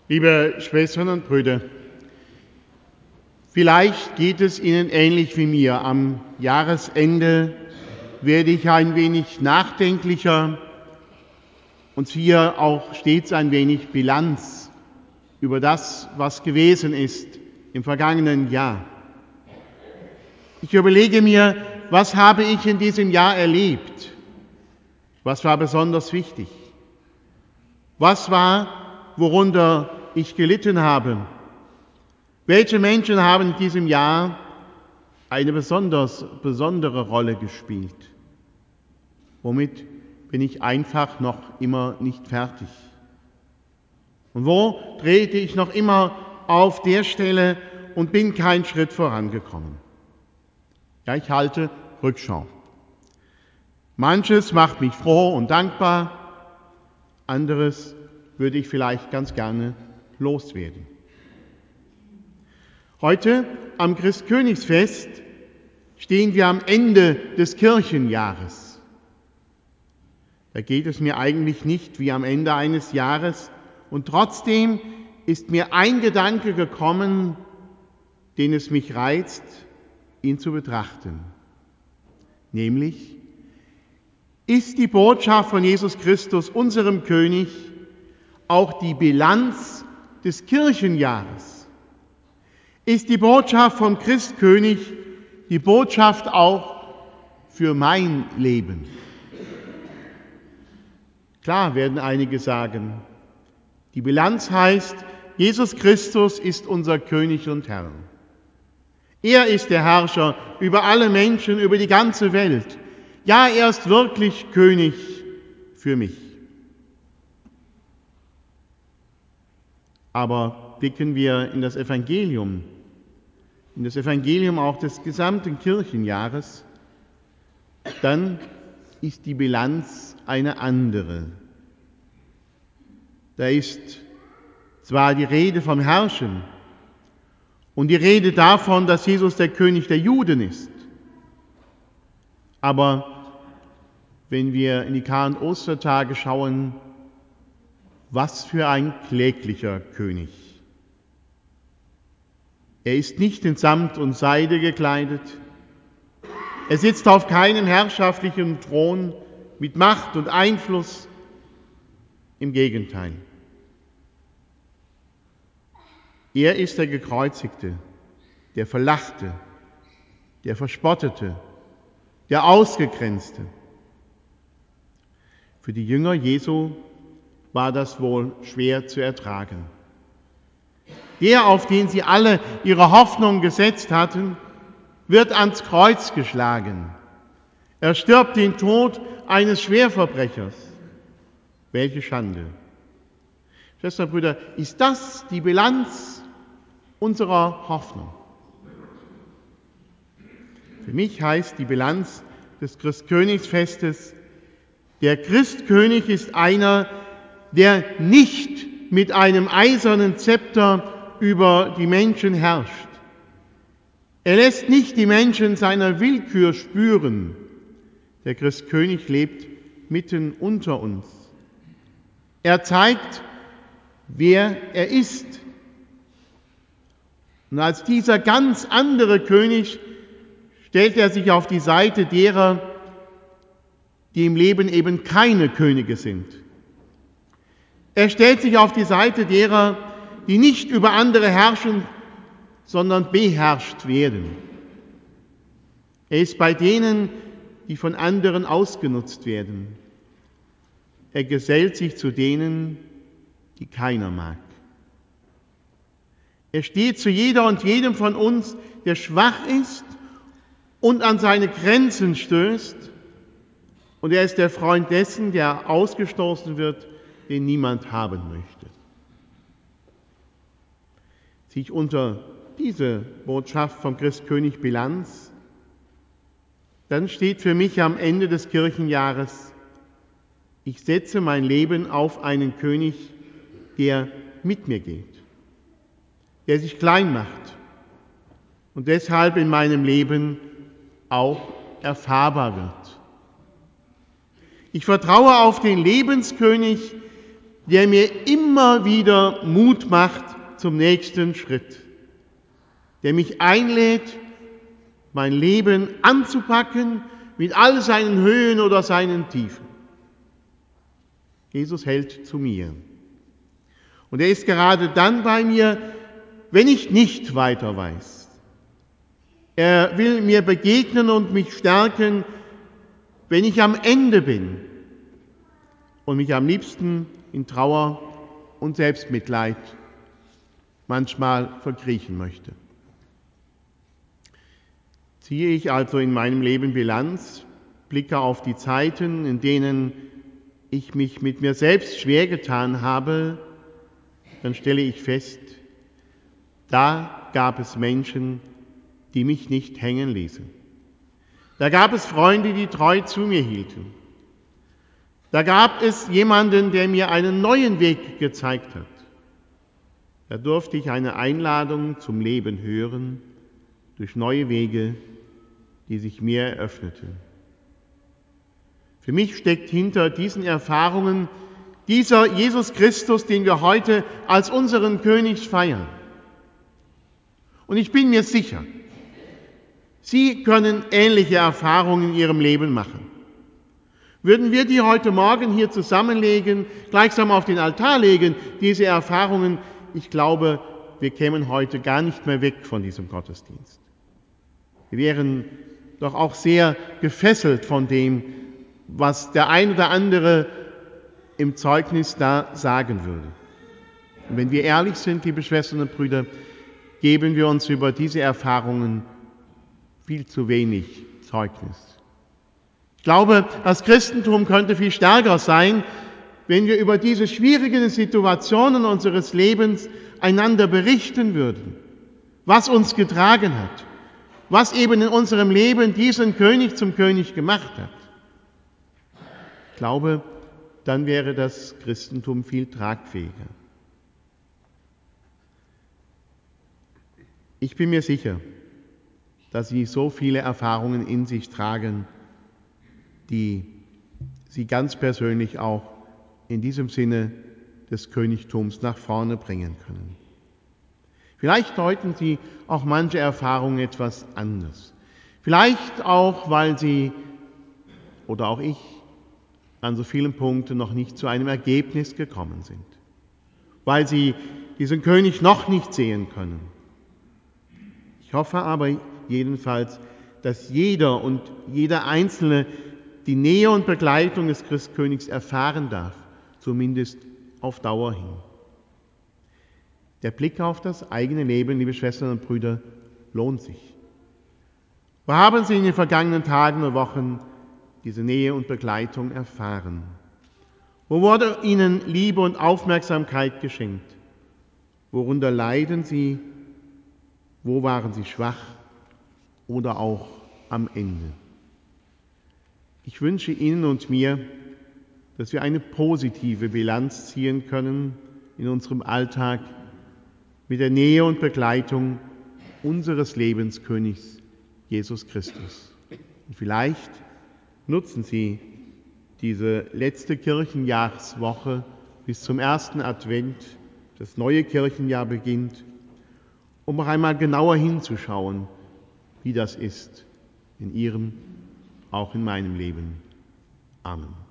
Liebe Schwestern und Brüder, vielleicht geht es Ihnen ähnlich wie mir. Am Jahresende werde ich ein wenig nachdenklicher und ziehe auch stets ein wenig Bilanz über das, was gewesen ist im vergangenen Jahr. Ich überlege mir, was habe ich in diesem Jahr erlebt? Was war besonders wichtig? Was war, worunter ich gelitten habe? Welche Menschen haben in diesem Jahr eine besondere Rolle gespielt? Womit bin ich einfach noch immer nicht fertig? Und wo trete ich noch immer auf der Stelle und bin keinen Schritt vorangekommen? Ja, ich halte Rückschau. Manches macht mich froh und dankbar, anderes würde ich vielleicht ganz gerne loswerden. Heute am Christkönigsfest stehen wir am Ende des Kirchenjahres. Da geht es mir eigentlich nicht wie am Ende eines Jahres, und trotzdem ist mir ein Gedanke gekommen, den es mich reizt, ihn zu betrachten. Nämlich, ist die Botschaft von Jesus Christus, unserem König, auch die Bilanz des Kirchenjahres? Ist die Botschaft vom Christkönig die Botschaft auch für mein Leben? Klar, werden einige sagen, die Bilanz heißt, Jesus Christus ist unser König und Herr. Er ist der Herrscher über alle Menschen, über die ganze Welt. Ja, er ist wirklich König für mich. Aber blicken wir in das Evangelium auch des gesamten Kirchenjahres, dann ist die Bilanz eine andere. Da ist zwar die Rede vom Herrschen und die Rede davon, dass Jesus der König der Juden ist, aber wenn wir in die Kar- und Ostertage schauen, was für ein kläglicher König. Er ist nicht in Samt und Seide gekleidet. Er sitzt auf keinem herrschaftlichen Thron mit Macht und Einfluss. Im Gegenteil. Er ist der Gekreuzigte, der Verlachte, der Verspottete, der Ausgegrenzte. Für die Jünger Jesu war das wohl schwer zu ertragen. Der, auf den sie alle ihre Hoffnung gesetzt hatten, wird ans Kreuz geschlagen. Er stirbt den Tod eines Schwerverbrechers. Welche Schande! Schwestern und Brüder, ist das die Bilanz unserer Hoffnung? Für mich heißt die Bilanz des Christkönigsfestes, der Christkönig ist einer, der nicht mit einem eisernen Zepter über die Menschen herrscht. Er lässt nicht die Menschen seiner Willkür spüren. Der Christkönig lebt mitten unter uns. Er zeigt, wer er ist. Und als dieser ganz andere König stellt er sich auf die Seite derer, die im Leben eben keine Könige sind. Er stellt sich auf die Seite derer, die nicht über andere herrschen, sondern beherrscht werden. Er ist bei denen, die von anderen ausgenutzt werden. Er gesellt sich zu denen, die keiner mag. Er steht zu jeder und jedem von uns, der schwach ist und an seine Grenzen stößt. Und er ist der Freund dessen, der ausgestoßen wird, den niemand haben möchte. Sich unter diese Botschaft vom Christkönig Bilanz, dann steht für mich am Ende des Kirchenjahres, ich setze mein Leben auf einen König, der mit mir geht, der sich klein macht und deshalb in meinem Leben auch erfahrbar wird. Ich vertraue auf den Lebenskönig, der mir immer wieder Mut macht zum nächsten Schritt, der mich einlädt, mein Leben anzupacken mit all seinen Höhen oder seinen Tiefen. Jesus hält zu mir. Und er ist gerade dann bei mir, wenn ich nicht weiter weiß. Er will mir begegnen und mich stärken, wenn ich am Ende bin und mich am liebsten in Trauer und Selbstmitleid manchmal verkriechen möchte. Ziehe ich also in meinem Leben Bilanz, blicke auf die Zeiten, in denen ich mich mit mir selbst schwer getan habe, dann stelle ich fest, da gab es Menschen, die mich nicht hängen ließen. Da gab es Freunde, die treu zu mir hielten. Da gab es jemanden, der mir einen neuen Weg gezeigt hat. Da durfte ich eine Einladung zum Leben hören durch neue Wege, die sich mir eröffneten. Für mich steckt hinter diesen Erfahrungen dieser Jesus Christus, den wir heute als unseren König feiern. Und ich bin mir sicher, Sie können ähnliche Erfahrungen in Ihrem Leben machen. Würden wir die heute Morgen hier zusammenlegen, gleichsam auf den Altar legen, diese Erfahrungen, ich glaube, wir kämen heute gar nicht mehr weg von diesem Gottesdienst. Wir wären doch auch sehr gefesselt von dem, was der ein oder andere im Zeugnis da sagen würde. Und wenn wir ehrlich sind, liebe Schwestern und Brüder, geben wir uns über diese Erfahrungen viel zu wenig Zeugnis. Ich glaube, das Christentum könnte viel stärker sein, wenn wir über diese schwierigen Situationen unseres Lebens einander berichten würden, was uns getragen hat, was eben in unserem Leben diesen König zum König gemacht hat. Ich glaube, dann wäre das Christentum viel tragfähiger. Ich bin mir sicher, dass Sie so viele Erfahrungen in sich tragen, die Sie ganz persönlich auch in diesem Sinne des Königtums nach vorne bringen können. Vielleicht deuten Sie auch manche Erfahrungen etwas anders. Vielleicht auch, weil Sie oder auch ich an so vielen Punkten noch nicht zu einem Ergebnis gekommen sind, weil Sie diesen König noch nicht sehen können. Ich hoffe aber jedenfalls, dass jeder und jeder Einzelne die Nähe und Begleitung des Christkönigs erfahren darf, zumindest auf Dauer hin. Der Blick auf das eigene Leben, liebe Schwestern und Brüder, lohnt sich. Wo haben Sie in den vergangenen Tagen und Wochen diese Nähe und Begleitung erfahren? Wo wurde Ihnen Liebe und Aufmerksamkeit geschenkt? Worunter leiden Sie? Wo waren Sie schwach oder auch am Ende? Ich wünsche Ihnen und mir, dass wir eine positive Bilanz ziehen können in unserem Alltag mit der Nähe und Begleitung unseres Lebenskönigs Jesus Christus. Und vielleicht nutzen Sie diese letzte Kirchenjahrswoche bis zum ersten Advent, das neue Kirchenjahr beginnt, um noch einmal genauer hinzuschauen, wie das ist in Ihrem, auch in meinem Leben. Amen.